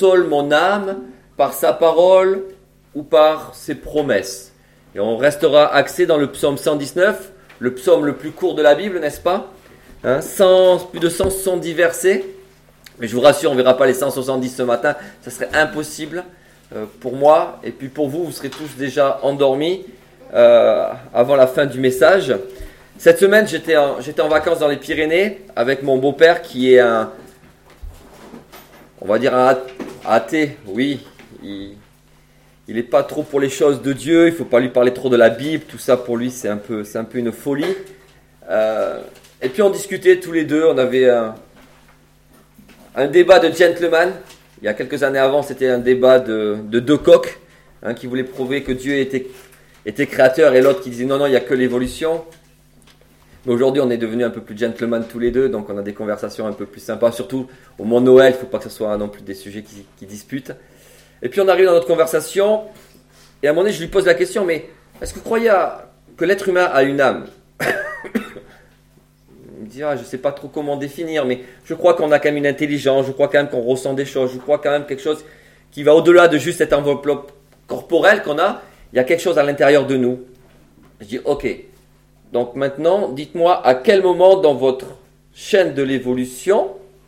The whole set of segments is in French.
console mon âme par sa parole ou par ses promesses. Et on restera axé dans le psaume 119, le psaume le plus court de la Bible, n'est-ce pas? Plus de 170 versets. Mais je vous rassure, on ne verra pas les 170 ce matin. Ça serait impossible pour moi. Et puis pour vous, vous serez tous déjà endormis avant la fin du message. Cette semaine, j'étais en vacances dans les Pyrénées avec mon beau-père qui est un athée. Oui, il n'est pas trop pour les choses de Dieu. Il ne faut pas lui parler trop de la Bible. Tout ça pour lui, c'est un peu une folie. Et puis on discutait tous les deux. On avait un débat de gentleman. Il y a quelques années avant, c'était un débat de deux coqs qui voulaient prouver que Dieu était créateur et l'autre qui disait non, il n'y a que l'évolution. Mais aujourd'hui, on est devenus un peu plus gentleman tous les deux, donc on a des conversations un peu plus sympas. Surtout au moment de Noël, il ne faut pas que ce soit non plus des sujets qui disputent. Et puis on arrive dans notre conversation, et à un moment donné, je lui pose la question, mais est-ce que vous croyez que l'être humain a une âme? Il me dit, je ne sais pas trop comment définir, mais je crois qu'on a quand même une intelligence, je crois quand même qu'on ressent des choses, je crois quand même quelque chose qui va au-delà de juste cette enveloppe corporelle qu'on a. Il y a quelque chose à l'intérieur de nous. Je dis, ok. Donc maintenant, dites-moi à quel moment dans votre chaîne de l'évolution,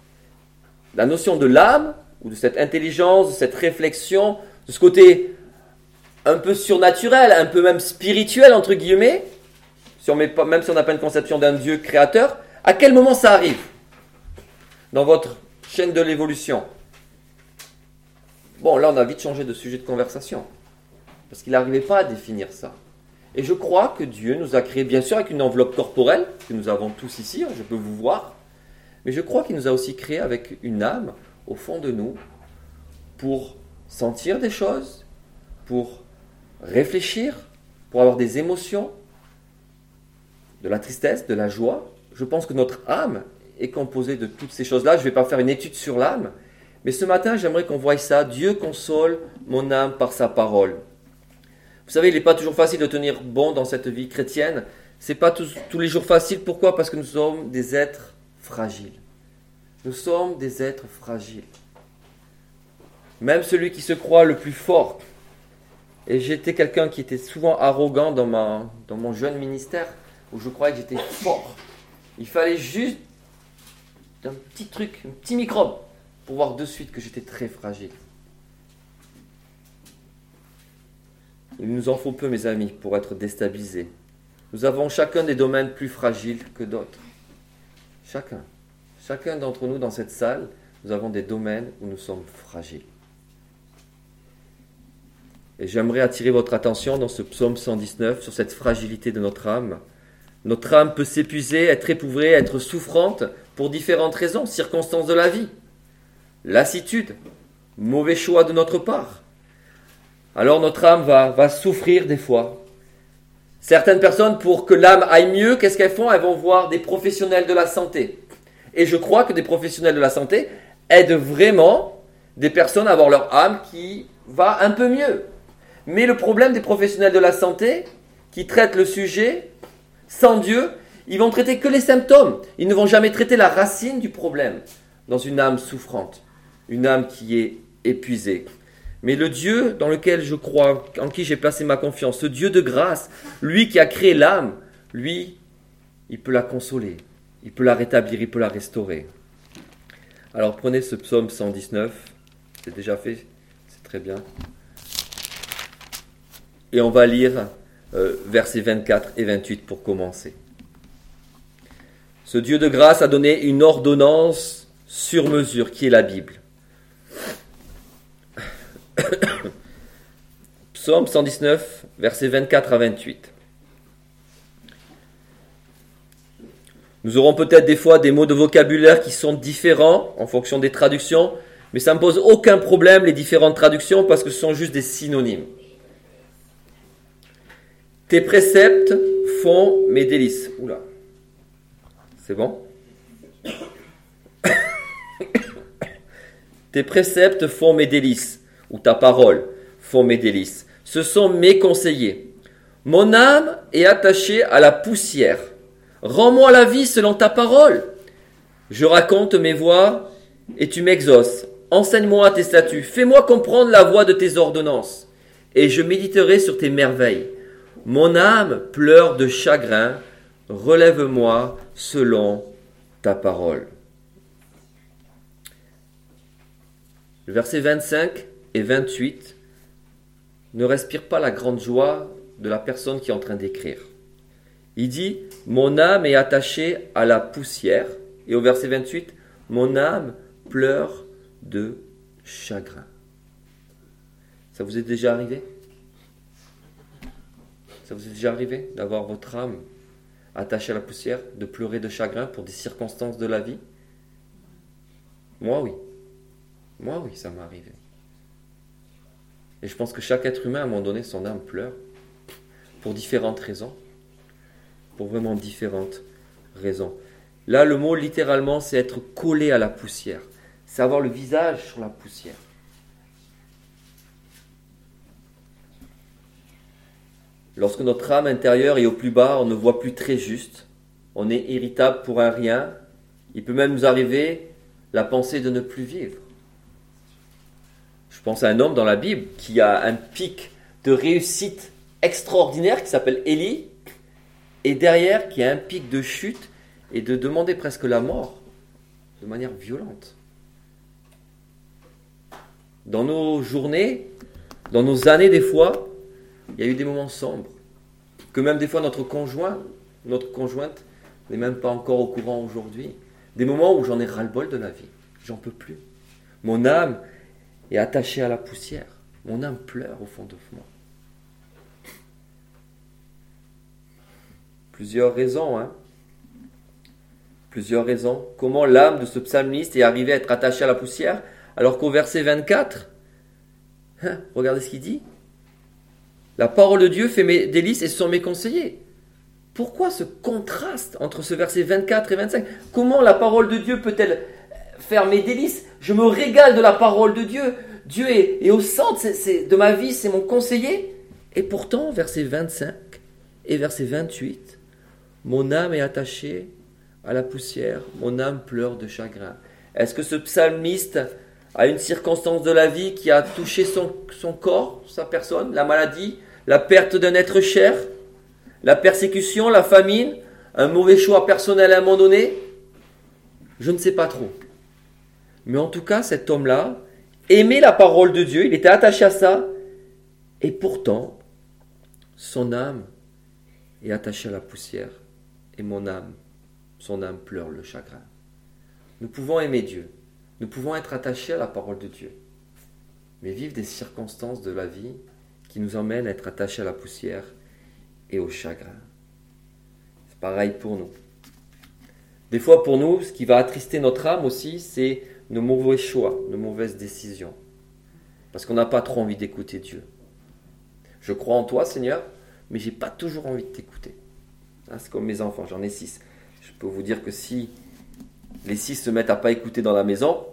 la notion de l'âme, ou de cette intelligence, de cette réflexion, de ce côté un peu surnaturel, un peu même spirituel, entre guillemets, même si on n'a pas une conception d'un Dieu créateur, à quel moment ça arrive dans votre chaîne de l'évolution? Bon, là on a vite changé de sujet de conversation, parce qu'il n'arrivait pas à définir ça. Et je crois que Dieu nous a créés, bien sûr, avec une enveloppe corporelle, que nous avons tous ici, je peux vous voir, mais je crois qu'il nous a aussi créés avec une âme, au fond de nous, pour sentir des choses, pour réfléchir, pour avoir des émotions, de la tristesse, de la joie. Je pense que notre âme est composée de toutes ces choses-là. Je ne vais pas faire une étude sur l'âme, mais ce matin, j'aimerais qu'on voie ça. Dieu console mon âme par sa parole. Vous savez, il n'est pas toujours facile de tenir bon dans cette vie chrétienne. Ce n'est pas tous les jours facile. Pourquoi? Parce que nous sommes des êtres fragiles. Nous sommes des êtres fragiles. Même celui qui se croit le plus fort. Et j'étais quelqu'un qui était souvent arrogant dans mon jeune ministère, où je croyais que j'étais fort. Il fallait juste un petit truc, un petit microbe, pour voir de suite que j'étais très fragile. Il nous en faut peu, mes amis, pour être déstabilisés. Nous avons chacun des domaines plus fragiles que d'autres. Chacun d'entre nous dans cette salle, nous avons des domaines où nous sommes fragiles. Et j'aimerais attirer votre attention dans ce psaume 119 sur cette fragilité de notre âme. Notre âme peut s'épuiser, être éprouvée, être souffrante pour différentes raisons, circonstances de la vie. Lassitude, mauvais choix de notre part. Alors notre âme va souffrir des fois. Certaines personnes, pour que l'âme aille mieux, qu'est-ce qu'elles font? Elles vont voir des professionnels de la santé. Et je crois que des professionnels de la santé aident vraiment des personnes à avoir leur âme qui va un peu mieux. Mais le problème des professionnels de la santé qui traitent le sujet sans Dieu, ils vont traiter que les symptômes. Ils ne vont jamais traiter la racine du problème dans une âme souffrante, une âme qui est épuisée. Mais le Dieu dans lequel je crois, en qui j'ai placé ma confiance, ce Dieu de grâce, lui qui a créé l'âme, lui, il peut la consoler, il peut la rétablir, il peut la restaurer. Alors prenez ce psaume 119, c'est déjà fait, c'est très bien. Et on va lire versets 24 et 28 pour commencer. Ce Dieu de grâce a donné une ordonnance sur mesure qui est la Bible. Psaume 119, versets 24 à 28. Nous aurons peut-être des fois des mots de vocabulaire qui sont différents en fonction des traductions, mais ça ne me pose aucun problème les différentes traductions parce que ce sont juste des synonymes. Tes préceptes font mes délices. Oula, c'est bon? Tes préceptes font mes délices, ou ta parole font mes délices. Ce sont mes conseillers. Mon âme est attachée à la poussière. Rends-moi la vie selon ta parole. Je raconte mes voies et tu m'exauces. Enseigne-moi tes statuts, fais-moi comprendre la voie de tes ordonnances, et je méditerai sur tes merveilles. Mon âme pleure de chagrin, relève-moi selon ta parole. Le verset 25 et 28 ne respirent pas la grande joie de la personne qui est en train d'écrire. Il dit « Mon âme est attachée à la poussière ». Et au verset 28, « Mon âme pleure de chagrin ». Ça vous est déjà arrivé ? Ça vous est déjà arrivé d'avoir votre âme attachée à la poussière, de pleurer de chagrin pour des circonstances de la vie ? Moi, oui. Moi, oui, ça m'est arrivé. Et je pense que chaque être humain, à un moment donné, son âme pleure pour différentes raisons. Pour vraiment différentes raisons. Là, le mot, littéralement, c'est être collé à la poussière. C'est avoir le visage sur la poussière. Lorsque notre âme intérieure est au plus bas, on ne voit plus très juste. On est irritable pour un rien. Il peut même nous arriver la pensée de ne plus vivre. Je pense à un homme dans la Bible qui a un pic de réussite extraordinaire qui s'appelle Élie, et derrière qui a un pic de chute et de demander presque la mort de manière violente. Dans nos journées, dans nos années des fois, il y a eu des moments sombres, que même des fois notre conjointe n'est même pas encore au courant aujourd'hui. Des moments où j'en ai ras-le-bol de la vie, j'en peux plus. Mon âme est attachée à la poussière, mon âme pleure au fond de moi. Plusieurs raisons, Plusieurs raisons. Comment l'âme de ce psalmiste est arrivée à être attachée à la poussière, alors qu'au verset 24, regardez ce qu'il dit. La parole de Dieu fait mes délices et ce sont mes conseillers. Pourquoi ce contraste entre ce verset 24 et 25 ? Comment la parole de Dieu peut-elle faire mes délices ? Je me régale de la parole de Dieu. Dieu est au centre de ma vie, c'est mon conseiller. Et pourtant, verset 25 et verset 28, mon âme est attachée à la poussière, mon âme pleure de chagrin. Est-ce que ce psalmiste a une circonstance de la vie qui a touché son corps, sa personne, la maladie, la perte d'un être cher, la persécution, la famine, un mauvais choix personnel à un moment donné ? Je ne sais pas trop. Mais en tout cas, cet homme-là aimait la parole de Dieu, il était attaché à ça, et pourtant, son âme est attachée à la poussière, et son âme pleure le chagrin. Nous pouvons aimer Dieu, nous pouvons être attachés à la parole de Dieu, mais vivre des circonstances de la vie qui nous emmènent à être attachés à la poussière et au chagrin. C'est pareil pour nous. Des fois pour nous, ce qui va attrister notre âme aussi, c'est nos mauvais choix, nos mauvaises décisions. Parce qu'on n'a pas trop envie d'écouter Dieu. Je crois en toi, Seigneur, mais j'ai pas toujours envie de t'écouter. C'est comme mes enfants, j'en ai 6. Je peux vous dire que si les 6 se mettent à pas écouter dans la maison,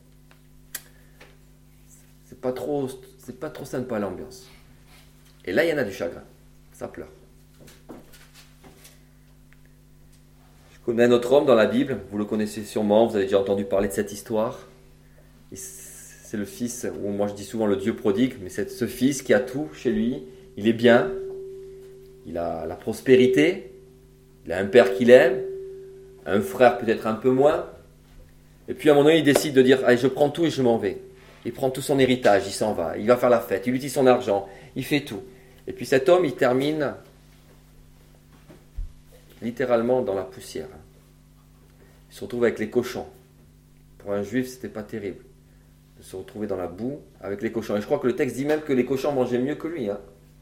c'est pas trop sympa l'ambiance. Et là, il y en a du chagrin. Ça pleure. Je connais un autre homme dans la Bible, vous le connaissez sûrement, vous avez déjà entendu parler de cette histoire. C'est le fils, ou moi je dis souvent le Dieu prodigue, mais c'est ce fils qui a tout chez lui, il est bien, il a la prospérité, il a un père qu'il aime, un frère peut-être un peu moins, et puis à un moment donné il décide de dire « Allez, je prends tout et je m'en vais ». Il prend tout son héritage, il s'en va, il va faire la fête, il utilise son argent, il fait tout. Et puis cet homme, il termine littéralement dans la poussière. Il se retrouve avec les cochons. Pour un juif, c'était pas terrible de se retrouver dans la boue avec les cochons. Et je crois que le texte dit même que les cochons mangeaient mieux que lui.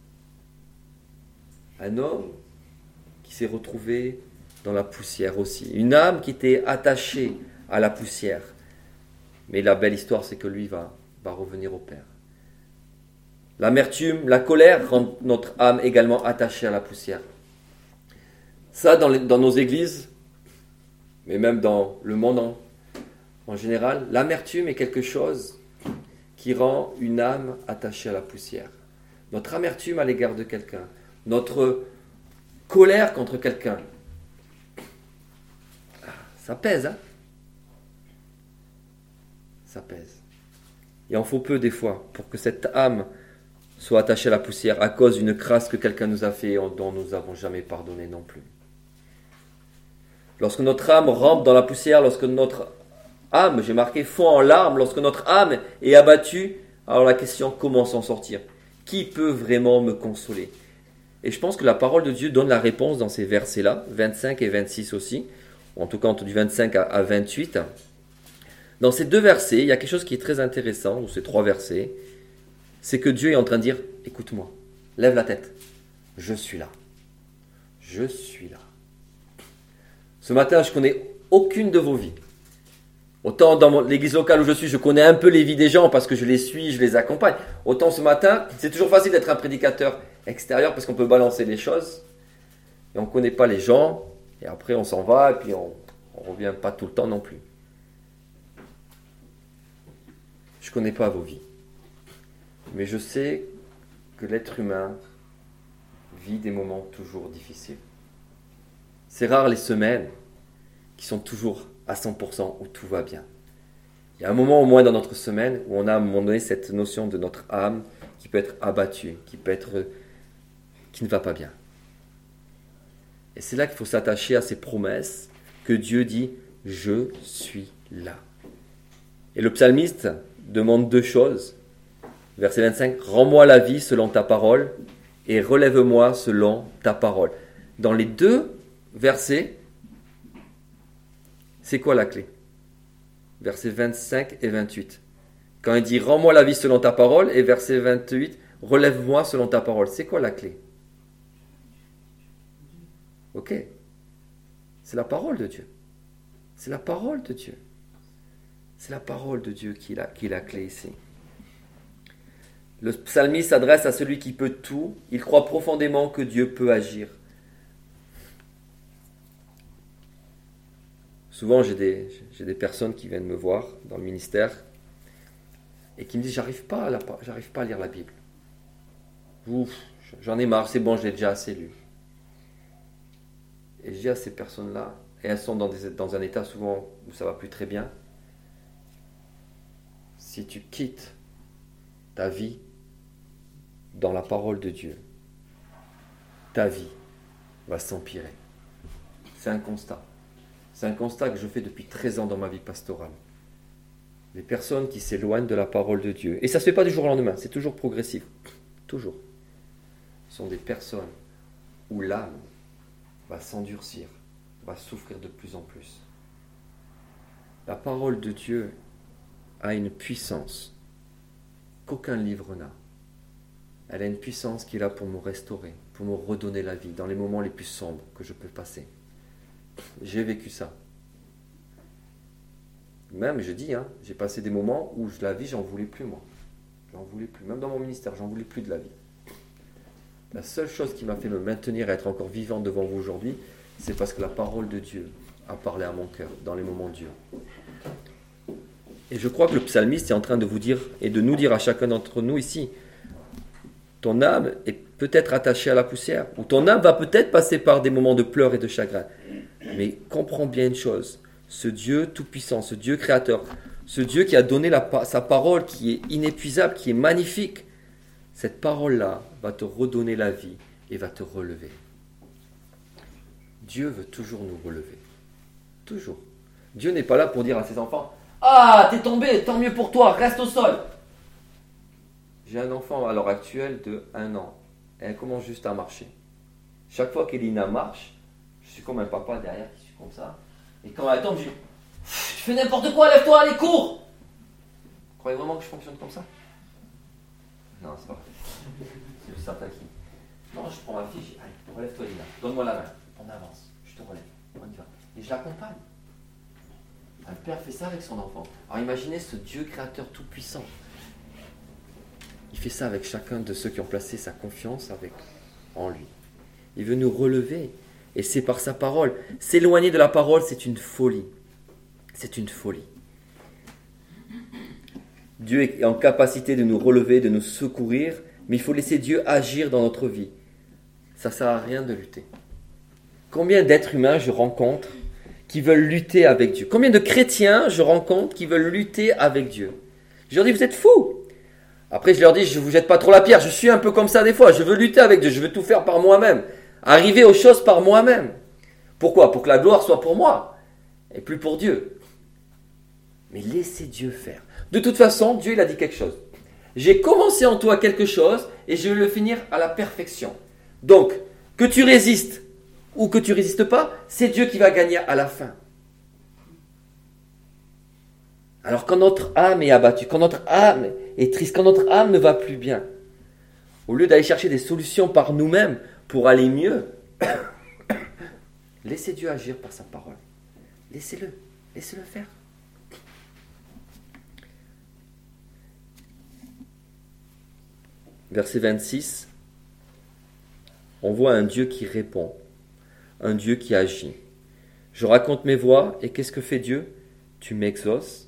Un homme qui s'est retrouvé dans la poussière aussi. Une âme qui était attachée à la poussière. Mais la belle histoire, c'est que lui va revenir au Père. L'amertume, la colère rend notre âme également attachée à la poussière. Ça, dans nos églises, mais même dans le monde en général, l'amertume est quelque chose qui rend une âme attachée à la poussière. Notre amertume à l'égard de quelqu'un, notre colère contre quelqu'un, ça pèse, Ça pèse. Il en faut peu des fois pour que cette âme soit attachée à la poussière à cause d'une crasse que quelqu'un nous a fait et dont nous n'avons jamais pardonné non plus. Lorsque notre âme rampe dans la poussière, lorsque notre âme, j'ai marqué, fond en larmes, lorsque notre âme est abattue, alors la question, comment s'en sortir? Qui peut vraiment me consoler? Et je pense que la parole de Dieu donne la réponse dans ces versets-là, 25 et 26 aussi, ou en tout cas du 25 à 28. Dans ces deux versets, il y a quelque chose qui est très intéressant, ou ces trois versets, c'est que Dieu est en train de dire, écoute-moi, lève la tête, je suis là, je suis là. Ce matin, je connais aucune de vos vies. Autant dans l'église locale où je suis, je connais un peu les vies des gens parce que je les suis, je les accompagne. Autant ce matin, c'est toujours facile d'être un prédicateur extérieur parce qu'on peut balancer les choses. Et on ne connaît pas les gens. Et après, on s'en va et puis on ne revient pas tout le temps non plus. Je ne connais pas vos vies. Mais je sais que l'être humain vit des moments toujours difficiles. C'est rare les semaines qui sont toujours à 100% où tout va bien. Il y a un moment au moins dans notre semaine où on a à un moment donné cette notion de notre âme qui peut être abattue, qui ne va pas bien. Et c'est là qu'il faut s'attacher à ces promesses que Dieu dit « Je suis là ». Et le psalmiste demande deux choses. Verset 25 « Rends-moi la vie selon ta parole et relève-moi selon ta parole ». Dans les deux versets, c'est quoi la clé? Versets 25 et 28. Quand il dit « Rends-moi la vie selon ta parole » et verset 28 « Relève-moi selon ta parole ». C'est quoi la clé? Ok. C'est la parole de Dieu. C'est la parole de Dieu. C'est la parole de Dieu qui est la clé ici. Le psalmiste s'adresse à celui qui peut tout. Il croit profondément que Dieu peut agir. Souvent, j'ai des personnes qui viennent me voir dans le ministère et qui me disent « J'arrive pas à lire la Bible. Ouf, j'en ai marre, c'est bon, je l'ai déjà assez lu. » Et je dis à ces personnes-là, et elles sont dans un état souvent où ça va plus très bien, si tu quittes ta vie dans la parole de Dieu, ta vie va s'empirer. C'est un constat. C'est un constat que je fais depuis 13 ans dans ma vie pastorale. Les personnes qui s'éloignent de la parole de Dieu, et ça ne se fait pas du jour au lendemain, c'est toujours progressif, toujours, sont des personnes où l'âme va s'endurcir, va souffrir de plus en plus. La parole de Dieu a une puissance qu'aucun livre n'a. Elle a une puissance qui est là pour me restaurer, pour me redonner la vie dans les moments les plus sombres que je peux passer. J'ai vécu ça. Même, je dis, j'ai passé des moments où la vie, j'en voulais plus, moi. J'en voulais plus. Même dans mon ministère, j'en voulais plus de la vie. La seule chose qui m'a fait me maintenir et être encore vivant devant vous aujourd'hui, c'est parce que la parole de Dieu a parlé à mon cœur dans les moments durs. Et je crois que le psalmiste est en train de vous dire et de nous dire à chacun d'entre nous ici, ton âme est peut-être attachée à la poussière, ou ton âme va peut-être passer par des moments de pleurs et de chagrin. Mais comprends bien une chose, ce Dieu tout-puissant, ce Dieu créateur, ce Dieu qui a donné sa parole qui est inépuisable, qui est magnifique, cette parole-là va te redonner la vie et va te relever. Dieu veut toujours nous relever. Toujours. Dieu n'est pas là pour dire à ses enfants « Ah, t'es tombé, tant mieux pour toi, reste au sol !» J'ai un enfant à l'heure actuelle de 1 an. Elle commence juste à marcher. Chaque fois qu'Elina marche, je suis comme un papa derrière qui suis comme ça. Et quand elle tombe, je dis « Tu fais n'importe quoi, lève-toi, allez, cours !» Vous croyez vraiment que je fonctionne comme ça? Non, c'est pas vrai. C'est le certain qui. Non, je prends ma fille, je dis « Allez, relève-toi, Elina, donne-moi la main, on avance, je te relève, on y va. » Et je l'accompagne. Un père fait ça avec son enfant. Alors imaginez ce Dieu créateur tout-puissant. Il fait ça avec chacun de ceux qui ont placé sa confiance en lui. Il veut nous relever. Et c'est par sa parole. S'éloigner de la parole, c'est une folie. C'est une folie. Dieu est en capacité de nous relever, de nous secourir, mais il faut laisser Dieu agir dans notre vie. Ça ne sert à rien de lutter. Combien d'êtres humains je rencontre qui veulent lutter avec Dieu? Combien de chrétiens je rencontre qui veulent lutter avec Dieu? Je leur dis, vous êtes fous. Après, je leur dis, je ne vous jette pas trop la pierre. Je suis un peu comme ça des fois. Je veux lutter avec Dieu. Je veux tout faire par moi-même. Arriver aux choses par moi-même. Pourquoi? Pour que la gloire soit pour moi et plus pour Dieu. Mais laissez Dieu faire. De toute façon, Dieu, il a dit quelque chose. J'ai commencé en toi quelque chose et je vais le finir à la perfection. Donc, que tu résistes ou que tu ne résistes pas, c'est Dieu qui va gagner à la fin. Alors quand notre âme est abattue, quand notre âme est triste, quand notre âme ne va plus bien, au lieu d'aller chercher des solutions par nous-mêmes pour aller mieux, laissez Dieu agir par sa parole. Laissez-le faire. Verset 26, on voit un Dieu qui répond, un Dieu qui agit. Je raconte mes voies et qu'est-ce que fait Dieu? Tu m'exauces.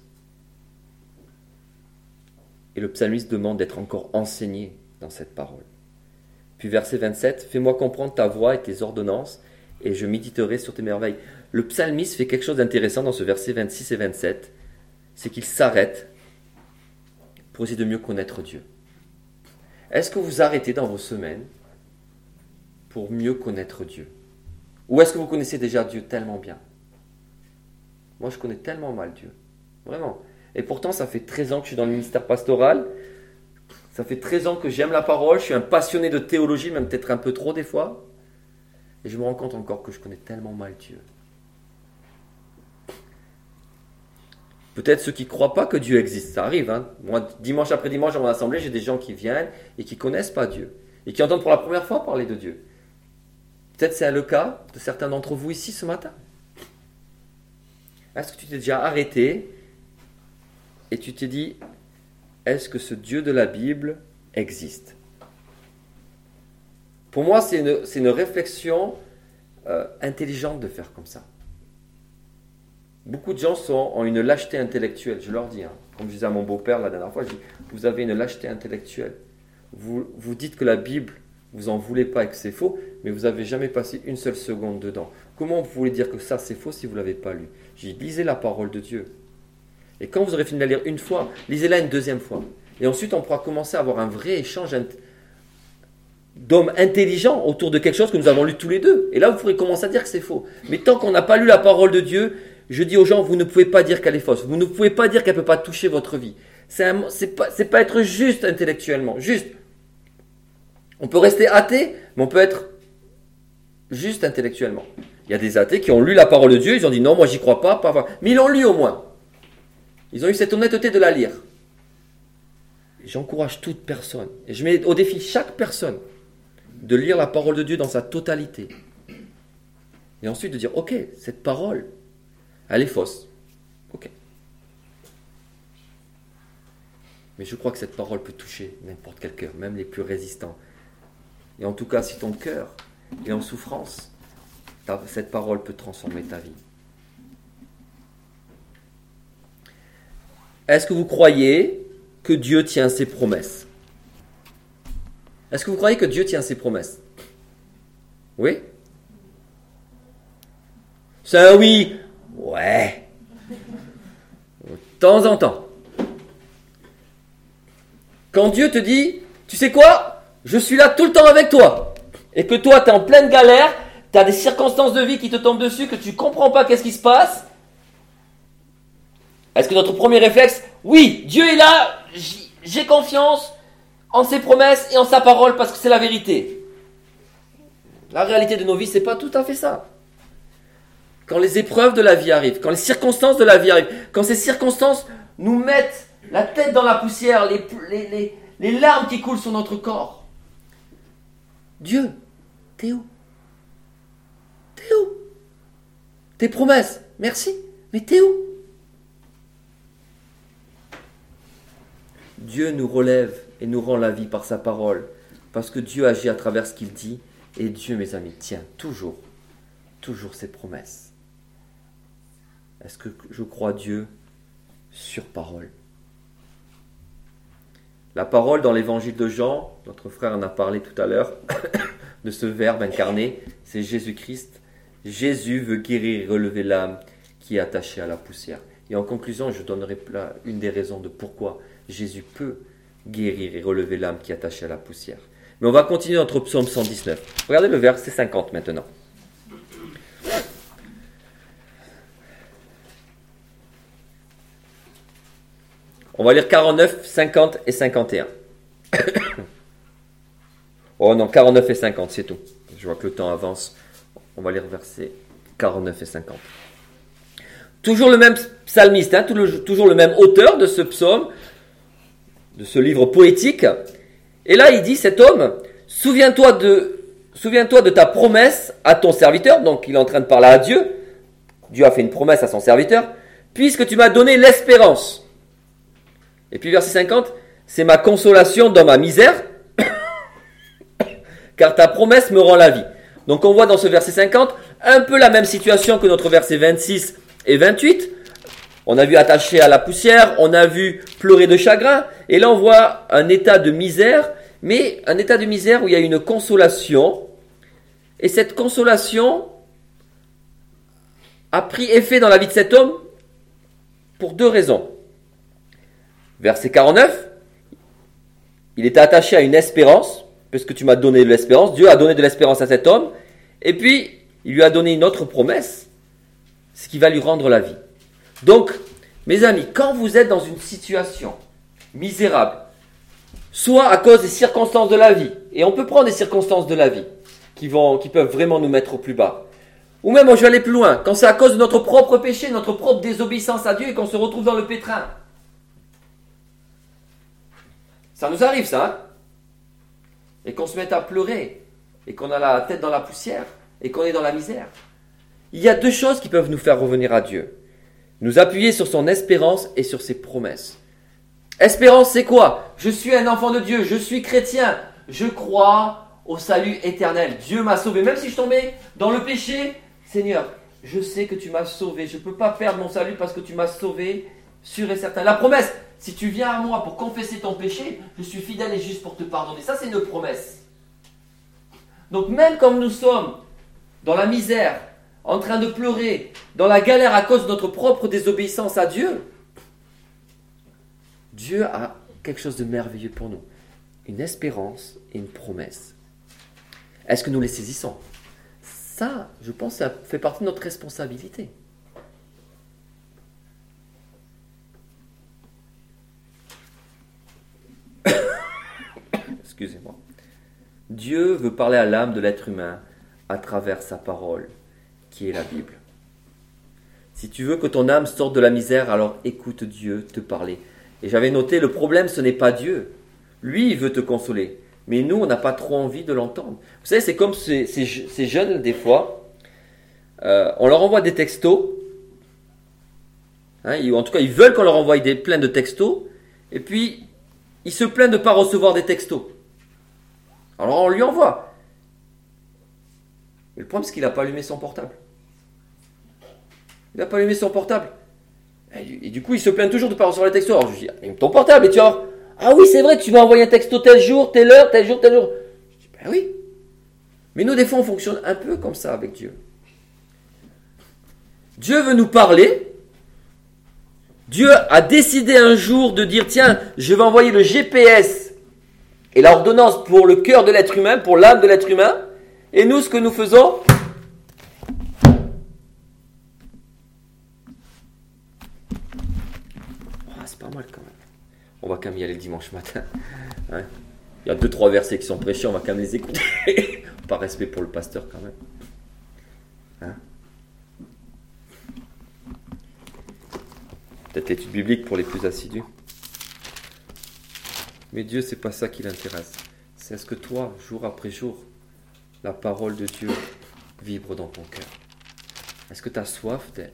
Et le psalmiste demande d'être encore enseigné dans cette parole. Puis verset 27, fais-moi comprendre ta voie et tes ordonnances et je méditerai sur tes merveilles. Le psalmiste fait quelque chose d'intéressant dans ce verset 26 et 27, c'est qu'il s'arrête pour essayer de mieux connaître Dieu. Est-ce que vous arrêtez dans vos semaines pour mieux connaître Dieu? Ou est-ce que vous connaissez déjà Dieu tellement bien? Moi, je connais tellement mal Dieu. Vraiment. Et pourtant, ça fait 13 ans que je suis dans le ministère pastoral. Ça fait 13 ans que j'aime la parole. Je suis un passionné de théologie, même peut-être un peu trop des fois. Et je me rends compte encore que je connais tellement mal Dieu. Peut-être ceux qui ne croient pas que Dieu existe, ça arrive. Hein. Moi, dimanche après dimanche, dans mon assemblée, j'ai des gens qui viennent et qui ne connaissent pas Dieu. Et qui entendent pour la première fois parler de Dieu. Peut-être c'est le cas de certains d'entre vous ici ce matin. Est-ce que tu t'es déjà arrêté et tu t'es dit, est-ce que ce Dieu de la Bible existe? Pour moi, c'est une réflexion intelligente de faire comme ça. Beaucoup de gens ont une lâcheté intellectuelle, je leur dis. Hein. Comme je disais à mon beau-père la dernière fois, je dis, vous avez une lâcheté intellectuelle. Vous dites que la Bible, vous n'en voulez pas et que c'est faux, mais vous n'avez jamais passé une seule seconde dedans. Comment vous voulez dire que ça c'est faux si vous ne l'avez pas lu? J'ai dit, lisez la parole de Dieu. Et quand vous aurez fini de la lire une fois, lisez-la une deuxième fois. Et ensuite, on pourra commencer à avoir un vrai échange d'hommes intelligents autour de quelque chose que nous avons lu tous les deux. Et là, vous pourrez commencer à dire que c'est faux. Mais tant qu'on n'a pas lu la parole de Dieu, je dis aux gens, vous ne pouvez pas dire qu'elle est fausse. Vous ne pouvez pas dire qu'elle ne peut pas toucher votre vie. C'est pas être juste intellectuellement. Juste. On peut rester athée, mais on peut être juste intellectuellement. Il y a des athées qui ont lu la parole de Dieu, ils ont dit non, moi j'y crois pas. Mais ils l'ont lu au moins. Ils ont eu cette honnêteté de la lire. Et j'encourage toute personne, et je mets au défi chaque personne, de lire la parole de Dieu dans sa totalité. Et ensuite de dire, ok, cette parole, elle est fausse. Ok. Mais je crois que cette parole peut toucher n'importe quel cœur, même les plus résistants. Et en tout cas, si ton cœur est en souffrance, cette parole peut transformer ta vie. Est-ce que vous croyez que Dieu tient ses promesses? Est-ce que vous croyez que Dieu tient ses promesses? Oui? C'est un oui. Ouais. De temps en temps. Quand Dieu te dit, tu sais quoi? Je suis là tout le temps avec toi. Et que toi, tu es en pleine galère, tu as des circonstances de vie qui te tombent dessus, que tu ne comprends pas qu'est-ce qui se passe. Est-ce que notre premier réflexe, oui, Dieu est là, j'ai confiance en ses promesses et en sa parole parce que c'est la vérité. La réalité de nos vies, c'est pas tout à fait ça. Quand les épreuves de la vie arrivent, quand les circonstances de la vie arrivent, quand ces circonstances nous mettent la tête dans la poussière, les larmes qui coulent sur notre corps, Dieu, t'es où? T'es où? Tes promesses, merci, mais t'es où? Dieu nous relève et nous rend la vie par sa parole, parce que Dieu agit à travers ce qu'il dit, et Dieu, mes amis, tient toujours ses promesses. Est-ce que je crois Dieu sur parole? La parole dans l'évangile de Jean, notre frère en a parlé tout à l'heure, de ce Verbe incarné, c'est Jésus-Christ. Jésus veut guérir et relever l'âme qui est attachée à la poussière. Et en conclusion, je donnerai une des raisons de pourquoi Jésus peut guérir et relever l'âme qui est attachée à la poussière. Mais on va continuer notre psaume 119. Regardez le verset 50 maintenant. On va lire 49, 50 et 51. Oh non, 49 et 50, c'est tout. Je vois que le temps avance. On va lire versets 49 et 50. Toujours le même psalmiste, toujours le même auteur de ce psaume, de ce livre poétique. Et là, il dit, cet homme, souviens-toi de ta promesse à ton serviteur. Donc, il est en train de parler à Dieu. Dieu a fait une promesse à son serviteur. Puisque tu m'as donné l'espérance. Et puis verset 50, c'est ma consolation dans ma misère, car ta promesse me rend la vie. Donc on voit dans ce verset 50 un peu la même situation que notre verset 26 et 28. On a vu attaché à la poussière, on a vu pleurer de chagrin, et là on voit un état de misère, mais un état de misère où il y a une consolation, et cette consolation a pris effet dans la vie de cet homme pour deux raisons. Verset 49, il était attaché à une espérance, puisque tu m'as donné de l'espérance. Dieu a donné de l'espérance à cet homme. Et puis, il lui a donné une autre promesse, ce qui va lui rendre la vie. Donc, mes amis, quand vous êtes dans une situation misérable, soit à cause des circonstances de la vie, et on peut prendre des circonstances de la vie qui peuvent vraiment nous mettre au plus bas, ou même, je vais aller plus loin, quand c'est à cause de notre propre péché, notre propre désobéissance à Dieu, et qu'on se retrouve dans le pétrin. Ça nous arrive, ça, hein? Et qu'on se mette à pleurer, et qu'on a la tête dans la poussière, et qu'on est dans la misère. Il y a deux choses qui peuvent nous faire revenir à Dieu. Nous appuyer sur son espérance et sur ses promesses. Espérance, c'est quoi? Je suis un enfant de Dieu, je suis chrétien, je crois au salut éternel. Dieu m'a sauvé, même si je tombais dans le péché, Seigneur, je sais que tu m'as sauvé, je ne peux pas perdre mon salut parce que tu m'as sauvé, sûr et certain. La promesse, si tu viens à moi pour confesser ton péché, je suis fidèle et juste pour te pardonner. Ça, c'est une promesse. Donc même comme nous sommes dans la misère, en train de pleurer, dans la galère à cause de notre propre désobéissance à Dieu, Dieu a quelque chose de merveilleux pour nous. Une espérance et une promesse. Est-ce que nous les saisissons? Ça, je pense, ça fait partie de notre responsabilité. Excusez-moi. Dieu veut parler à l'âme de l'être humain à travers sa parole, qui est la Bible. Si tu veux que ton âme sorte de la misère, alors écoute Dieu te parler. Et j'avais noté, le problème, ce n'est pas Dieu. Lui, il veut te consoler. Mais nous, on n'a pas trop envie de l'entendre. Vous savez, c'est comme ces jeunes, des fois, on leur envoie des textos, ou en tout cas, ils veulent qu'on leur envoie plein de textos, et puis, ils se plaignent de ne pas recevoir des textos. Alors, on lui envoie. Mais le problème, c'est qu'il n'a pas allumé son portable. Il n'a pas allumé son portable. Et du coup, il se plaint toujours de ne pas recevoir les textos. Alors, je lui dis, allume ton portable, et tu vois. Ah oui, c'est vrai, tu m'as envoyé un texto tel jour, telle heure, tel jour, tel jour. Je dis, ben oui. Mais nous, des fois, on fonctionne un peu comme ça avec Dieu. Dieu veut nous parler. Dieu a décidé un jour de dire, tiens, je vais envoyer le GPS et l'ordonnance pour le cœur de l'être humain, pour l'âme de l'être humain. Et nous, ce que nous faisons, c'est pas mal quand même. On va quand même y aller le dimanche matin. Hein, il y a 2-3 versets qui sont prêchés, on va quand même les écouter. Par respect pour le pasteur quand même. Hein? Peut-être l'étude biblique pour les plus assidus. Mais Dieu, c'est pas ça qui l'intéresse. C'est est-ce que toi, jour après jour, la parole de Dieu vibre dans ton cœur? Est-ce que tu as soif d'elle?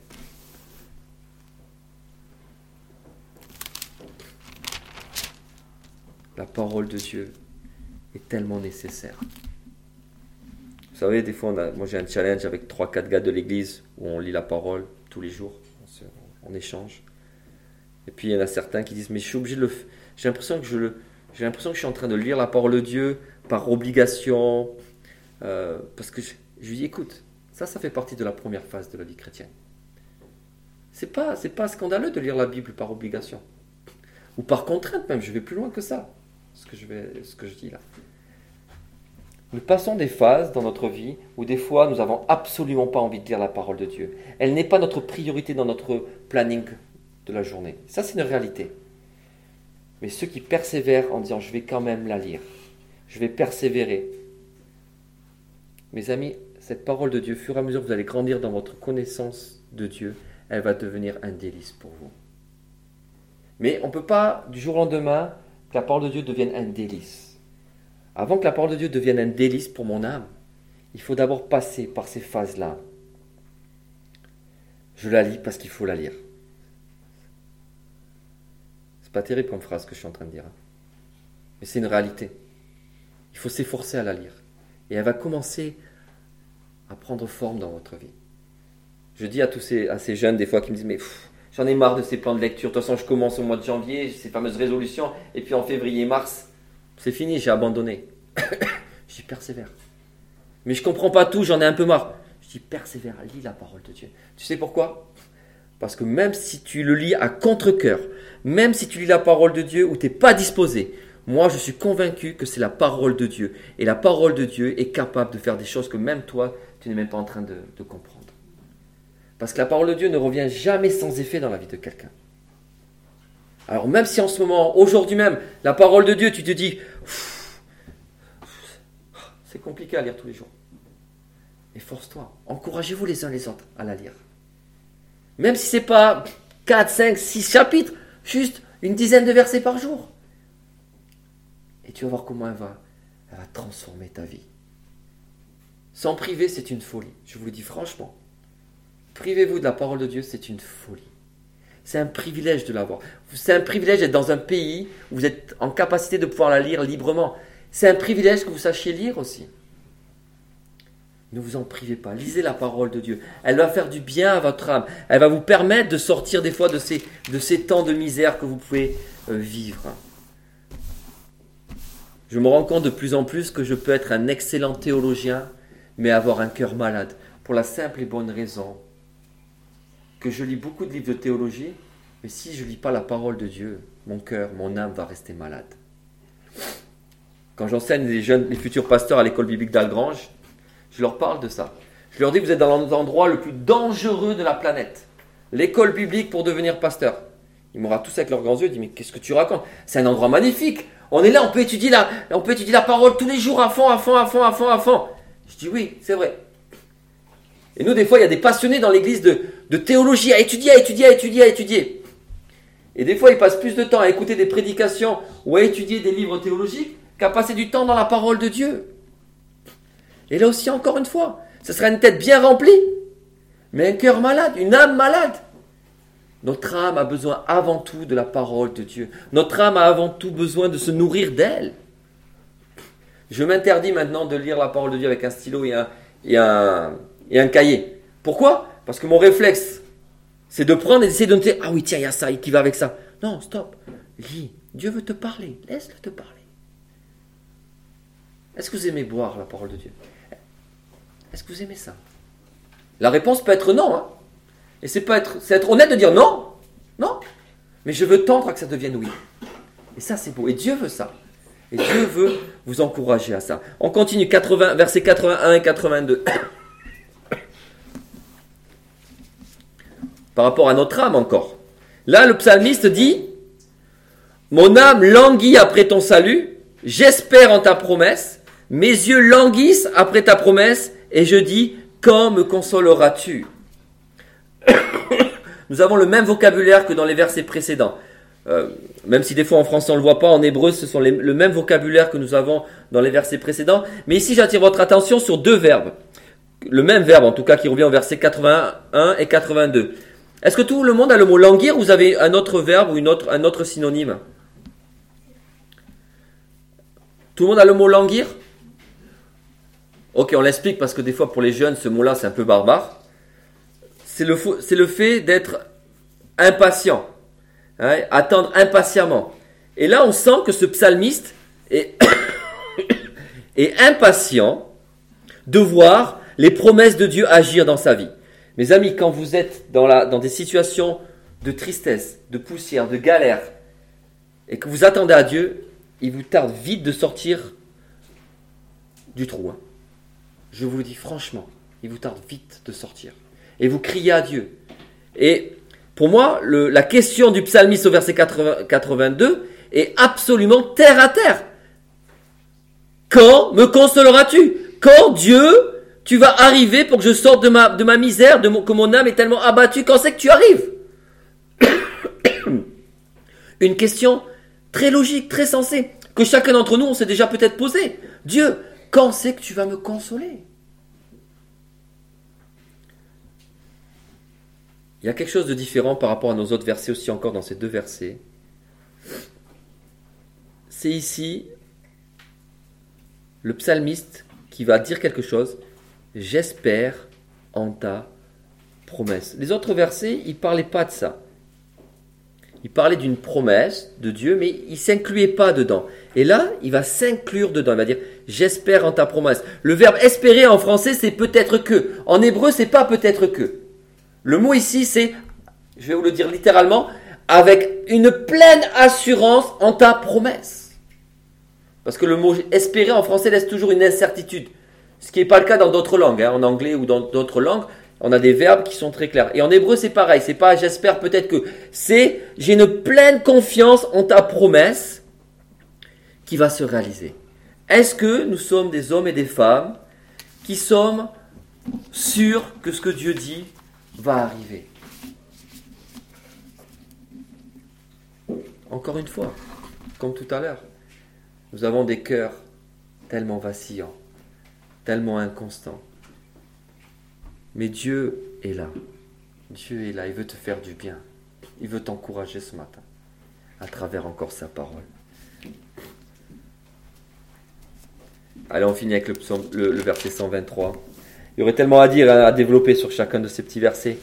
La parole de Dieu est tellement nécessaire. Vous savez, des fois, moi j'ai un challenge avec 3-4 gars de l'église où on lit la parole tous les jours, on échange. Et puis il y en a certains qui disent, mais je suis obligé de le faire. J'ai l'impression que je suis en train de lire la parole de Dieu par obligation. Parce que je lui dis, écoute, ça fait partie de la première phase de la vie chrétienne. C'est pas scandaleux de lire la Bible par obligation. ou par contrainte même, je vais plus loin que ça, ce que je dis là. Nous passons des phases dans notre vie où des fois nous n'avons absolument pas envie de lire la parole de Dieu. Elle n'est pas notre priorité dans notre planning de la journée. Ça, c'est une réalité. Mais ceux qui persévèrent en disant « je vais quand même la lire, je vais persévérer ». Mes amis, cette parole de Dieu, au fur et à mesure que vous allez grandir dans votre connaissance de Dieu, elle va devenir un délice pour vous. Mais on ne peut pas, du jour au lendemain, que la parole de Dieu devienne un délice. Avant que la parole de Dieu devienne un délice pour mon âme, il faut d'abord passer par ces phases-là. Je la lis parce qu'il faut la lire. C'est pas terrible comme phrase que je suis en train de dire. Mais c'est une réalité. Il faut s'efforcer à la lire. Et elle va commencer à prendre forme dans votre vie. Je dis à ces jeunes des fois qui me disent « mais j'en ai marre de ces plans de lecture. De toute façon, je commence au mois de janvier, ces fameuses résolutions, et puis en février-mars, c'est fini, j'ai abandonné. » Je dis « persévère. » Mais je ne comprends pas tout, j'en ai un peu marre. Je dis « persévère, lis la parole de Dieu. » Tu sais pourquoi ? Parce que même si tu le lis à contre-cœur, même si tu lis la parole de Dieu où tu n'es pas disposé, moi je suis convaincu que c'est la parole de Dieu. Et la parole de Dieu est capable de faire des choses que même toi, tu n'es même pas en train de comprendre. Parce que la parole de Dieu ne revient jamais sans effet dans la vie de quelqu'un. Alors même si en ce moment, aujourd'hui même, la parole de Dieu, tu te dis, c'est compliqué à lire tous les jours. Efforce-toi, encouragez-vous les uns les autres à la lire. Même si ce n'est pas 4, 5, 6 chapitres, juste une dizaine de versets par jour. Et tu vas voir comment elle va transformer ta vie. S'en priver, c'est une folie. Je vous le dis franchement. Privez-vous de la parole de Dieu, c'est une folie. C'est un privilège de l'avoir. C'est un privilège d'être dans un pays où vous êtes en capacité de pouvoir la lire librement. C'est un privilège que vous sachiez lire aussi. Ne vous en privez pas. Lisez la parole de Dieu. Elle va faire du bien à votre âme. Elle va vous permettre de sortir des fois de ces temps de misère que vous pouvez vivre. Je me rends compte de plus en plus que je peux être un excellent théologien, mais avoir un cœur malade. Pour la simple et bonne raison que je lis beaucoup de livres de théologie, mais si je ne lis pas la parole de Dieu, mon cœur, mon âme va rester malade. Quand j'enseigne les futurs pasteurs à l'école biblique d'Algrange, je leur parle de ça. Je leur dis, vous êtes dans l'endroit le plus dangereux de la planète. L'école biblique pour devenir pasteur. Ils me regardent tous avec leurs grands yeux, ils disent, mais qu'est-ce que tu racontes ? C'est un endroit magnifique. On est là, on peut étudier la parole tous les jours à fond. Je dis, oui, c'est vrai. Et nous, des fois, il y a des passionnés dans l'église de théologie à étudier. Et des fois, ils passent plus de temps à écouter des prédications ou à étudier des livres théologiques qu'à passer du temps dans la parole de Dieu. Et là aussi, encore une fois, ce sera une tête bien remplie, mais un cœur malade, une âme malade. Notre âme a besoin avant tout de la parole de Dieu. Notre âme a avant tout besoin de se nourrir d'elle. Je m'interdis maintenant de lire la parole de Dieu avec un stylo et un cahier. Pourquoi ? Parce que mon réflexe, c'est de prendre et d'essayer de noter, ah oui, tiens, il y a ça qui va avec ça. Non, stop. Lis. Dieu veut te parler. Laisse-le te parler. Est-ce que vous aimez boire la parole de Dieu ? Est-ce que vous aimez ça ? La réponse peut être non. Et c'est être honnête de dire non. Non. Mais je veux tendre à que ça devienne oui. Et ça, c'est beau. Et Dieu veut ça. Et Dieu veut vous encourager à ça. On continue, versets 81 et 82. Par rapport à notre âme encore. Là, le psalmiste dit, « Mon âme languit après ton salut, j'espère en ta promesse, mes yeux languissent après ta promesse, et je dis, quand me consoleras-tu » Nous avons le même vocabulaire que dans les versets précédents. Même si des fois en français on ne le voit pas, en hébreu ce sont le même vocabulaire que nous avons dans les versets précédents. Mais ici j'attire votre attention sur deux verbes. Le même verbe en tout cas qui revient au verset 81 et 82. Est-ce que tout le monde a le mot languir ou vous avez un autre verbe ou un autre synonyme ? Tout le monde a le mot languir ? Ok, on l'explique parce que des fois pour les jeunes ce mot-là c'est un peu barbare. C'est le fait d'être impatient. Attendre impatiemment. Et là, on sent que ce psalmiste est, est impatient de voir les promesses de Dieu agir dans sa vie. Mes amis, quand vous êtes dans des situations de tristesse, de poussière, de galère, et que vous attendez à Dieu, il vous tarde vite de sortir du trou. Hein. Je vous le dis franchement, il vous tarde vite de sortir. Et vous criez à Dieu. Et pour moi, la question du psalmiste au verset 82 est absolument terre à terre. Quand me consoleras-tu? Quand Dieu, tu vas arriver pour que je sorte de ma misère, que mon âme est tellement abattue? Quand c'est que tu arrives? Une question très logique, très sensée, que chacun d'entre nous, on s'est déjà peut-être posé. Dieu, quand c'est que tu vas me consoler? Il y a quelque chose de différent par rapport à nos autres versets aussi encore dans ces deux versets. C'est ici le psalmiste qui va dire quelque chose. J'espère en ta promesse. Les autres versets, il ne parlait pas de ça. Il parlait d'une promesse de Dieu, mais il ne s'incluait pas dedans. Et là, il va s'inclure dedans. Il va dire j'espère en ta promesse. Le verbe espérer en français, c'est peut-être que. En hébreu, c'est pas peut-être que. Le mot ici, c'est, je vais vous le dire littéralement, avec une pleine assurance en ta promesse. Parce que le mot espérer en français laisse toujours une incertitude. Ce qui n'est pas le cas dans d'autres langues. En anglais ou dans d'autres langues, on a des verbes qui sont très clairs. Et en hébreu, c'est pareil. C'est pas j'espère peut-être que. C'est j'ai une pleine confiance en ta promesse qui va se réaliser. Est-ce que nous sommes des hommes et des femmes qui sommes sûrs que ce que Dieu dit va arriver? Encore une fois, comme tout à l'heure, nous avons des cœurs tellement vacillants, tellement inconstants. Mais Dieu est là. Dieu est là, il veut te faire du bien. Il veut t'encourager ce matin, à travers encore sa parole. Allez, on finit avec le verset 123. Il y aurait tellement à dire, à développer sur chacun de ces petits versets.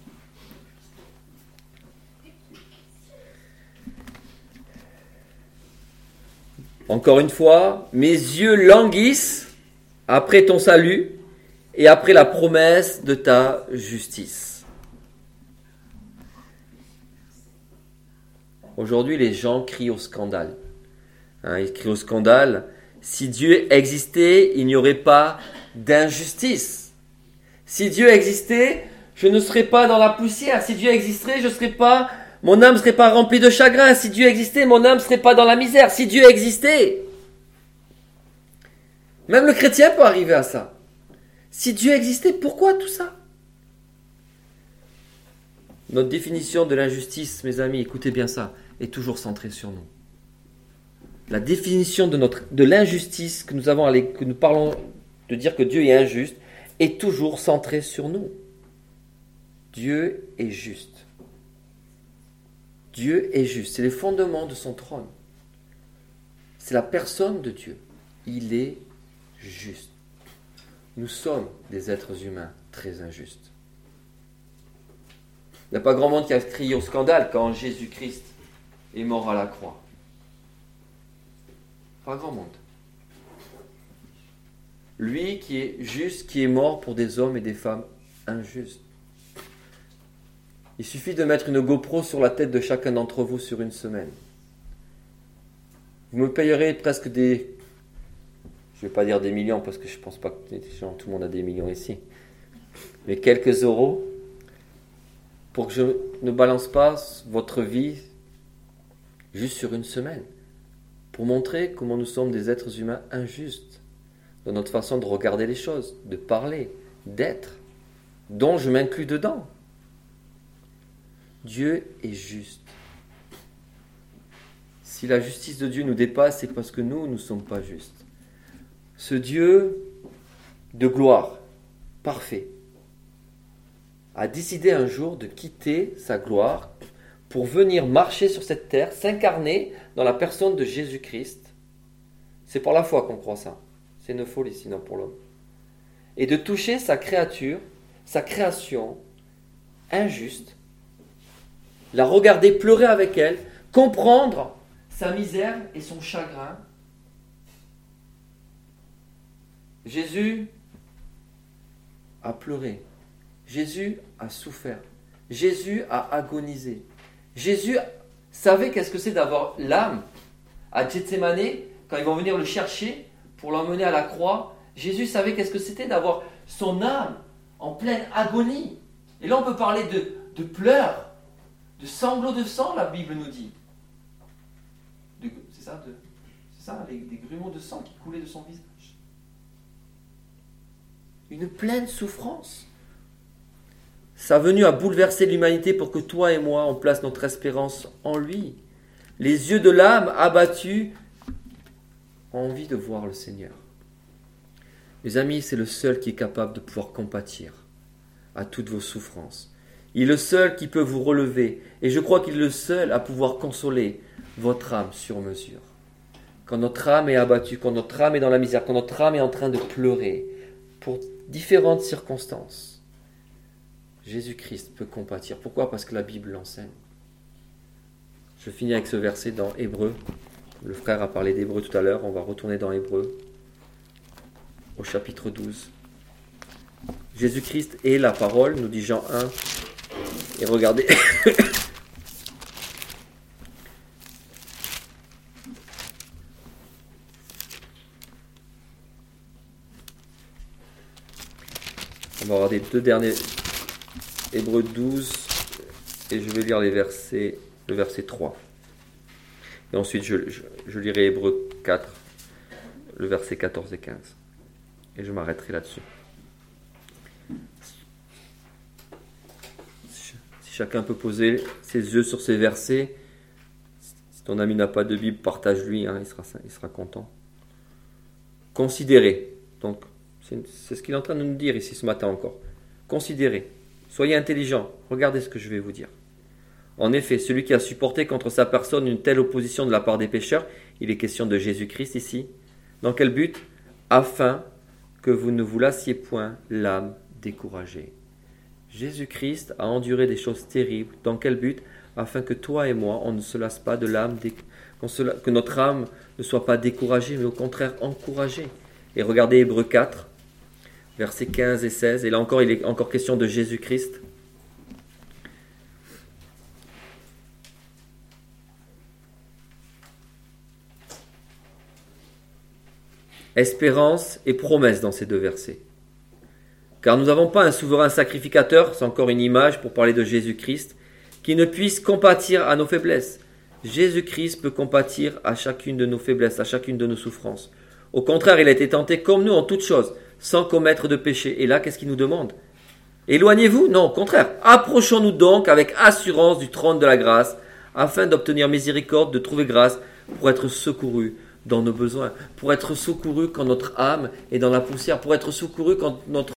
Encore une fois, mes yeux languissent après ton salut et après la promesse de ta justice. Aujourd'hui, les gens crient au scandale. Ils crient au scandale. Si Dieu existait, il n'y aurait pas d'injustice. Si Dieu existait, je ne serais pas dans la poussière. Si Dieu existerait, mon âme ne serait pas remplie de chagrin. Si Dieu existait, mon âme ne serait pas dans la misère. Si Dieu existait. Même le chrétien peut arriver à ça. Si Dieu existait, pourquoi tout ça? Notre définition de l'injustice, mes amis, écoutez bien ça, est toujours centrée sur nous. La définition de l'injustice que nous parlons de dire que Dieu est injuste, est toujours centrée sur nous. Dieu est juste. Dieu est juste. C'est les fondements de son trône. C'est la personne de Dieu. Il est juste. Nous sommes des êtres humains très injustes. Il n'y a pas grand monde qui a crié au scandale quand Jésus-Christ est mort à la croix. Pas grand monde. Lui qui est juste, qui est mort pour des hommes et des femmes injustes. Il suffit de mettre une GoPro sur la tête de chacun d'entre vous sur une semaine. Vous me payerez presque des... Je ne vais pas dire des millions parce que je ne pense pas que tout le monde a des millions ici. Mais quelques euros pour que je ne balance pas votre vie juste sur une semaine. Pour montrer comment nous sommes des êtres humains injustes dans notre façon de regarder les choses, de parler, d'être, dont je m'inclus dedans. Dieu est juste. Si la justice de Dieu nous dépasse, c'est parce que nous ne sommes pas justes. Ce Dieu de gloire, parfait, a décidé un jour de quitter sa gloire pour venir marcher sur cette terre, s'incarner dans la personne de Jésus-Christ. C'est par la foi qu'on croit ça. C'est une folie sinon pour l'homme. Et de toucher sa créature, sa création injuste, la regarder pleurer avec elle, comprendre sa misère et son chagrin. Jésus a pleuré. Jésus a souffert. Jésus a agonisé. Jésus savait qu'est-ce que c'est d'avoir l'âme à Gethsémane, quand ils vont venir le chercher pour l'emmener à la croix. Jésus savait qu'est-ce que c'était d'avoir son âme en pleine agonie. Et là, on peut parler de pleurs, de sanglots de sang, la Bible nous dit. C'est ça, des grumeaux de sang qui coulaient de son visage. Une pleine souffrance. Sa venue a bouleversé l'humanité pour que toi et moi, on place notre espérance en lui. Les yeux de l'âme abattus ont envie de voir le Seigneur. Mes amis, c'est le seul qui est capable de pouvoir compatir à toutes vos souffrances. Il est le seul qui peut vous relever. Et je crois qu'il est le seul à pouvoir consoler votre âme sur mesure. Quand notre âme est abattue, quand notre âme est dans la misère, quand notre âme est en train de pleurer, pour différentes circonstances, Jésus-Christ peut compatir. Pourquoi ? Parce que la Bible l'enseigne. Je finis avec ce verset dans Hébreux. Le frère a parlé d'Hébreux tout à l'heure. On va retourner dans Hébreux, au chapitre 12. Jésus-Christ est la parole, nous dit Jean 1. Et regardez. On va regarder deux derniers. Hébreux 12. Et je vais lire le verset 3. Et ensuite, je lirai Hébreux 4, le verset 14 et 15. Et je m'arrêterai là-dessus. Si chacun peut poser ses yeux sur ces versets, si ton ami n'a pas de Bible, partage-lui, il sera content. Considérez. Donc, c'est ce qu'il est en train de nous dire ici ce matin encore. Considérez. Soyez intelligents. Regardez ce que je vais vous dire. En effet, celui qui a supporté contre sa personne une telle opposition de la part des pécheurs, il est question de Jésus-Christ ici. Dans quel but ? Afin que vous ne vous lassiez point l'âme découragée. Jésus-Christ a enduré des choses terribles. Dans quel but ? Afin que toi et moi, on ne se lasse pas de l'âme, que notre âme ne soit pas découragée, mais au contraire encouragée. Et regardez Hébreux 4, versets 15 et 16. Et là encore, il est encore question de Jésus-Christ. Espérance et promesse dans ces deux versets. Car nous n'avons pas un souverain sacrificateur, c'est encore une image pour parler de Jésus-Christ, qui ne puisse compatir à nos faiblesses. Jésus-Christ peut compatir à chacune de nos faiblesses, à chacune de nos souffrances. Au contraire, il a été tenté comme nous en toutes choses, sans commettre de péché. Et là, qu'est-ce qu'il nous demande ? Éloignez-vous ? Non, au contraire. Approchons-nous donc avec assurance du trône de la grâce, afin d'obtenir miséricorde, de trouver grâce pour être secourus dans nos besoins, pour être secouru quand notre âme est dans la poussière, pour être secouru quand notre